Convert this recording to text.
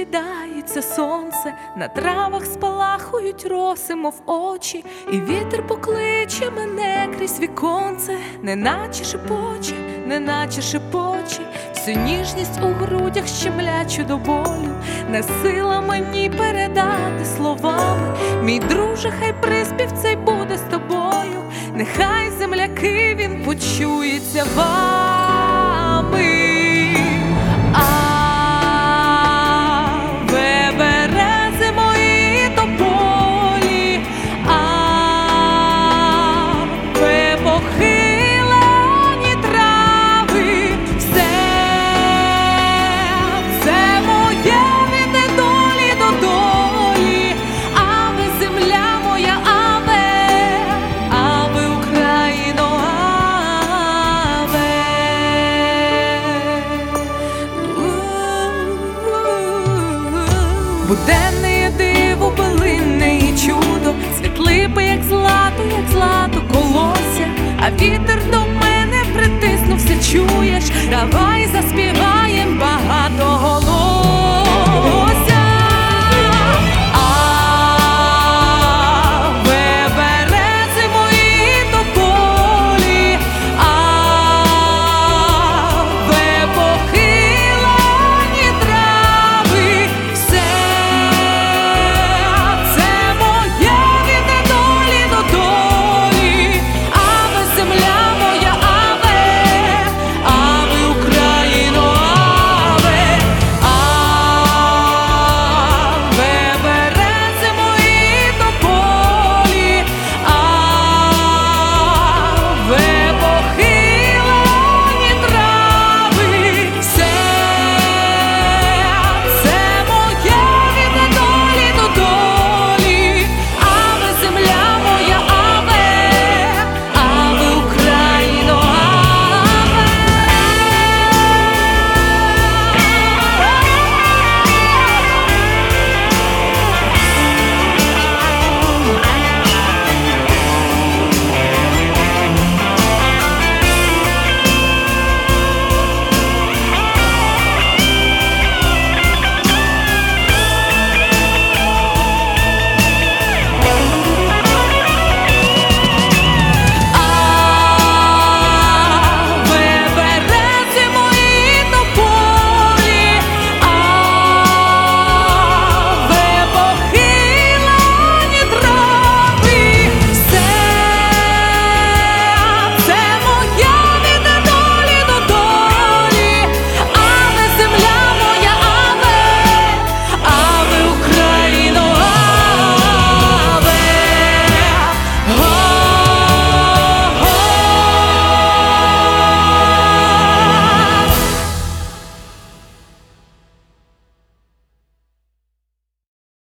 розсідається сонце, на травах спалахують роси, мов очі, і вітер покличе мене крізь віконце, неначе шепоче, неначе шепоче, всю ніжність у грудях щемлячу до болю, не сила мені передати словами. Мій друже, хай приспів цей буде з тобою, нехай земляки він почується вами. Буденне є диво, билинне і чудо, світлипи, як злато колося, а вітер до мене притиснувся, чуєш? Давай